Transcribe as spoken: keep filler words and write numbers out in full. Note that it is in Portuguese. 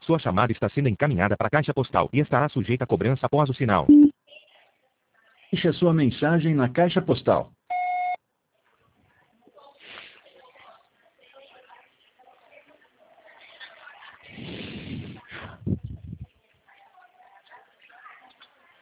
Sua chamada está sendo encaminhada para a caixa postal e estará sujeita a cobrança após o sinal. Deixe a sua mensagem na caixa postal.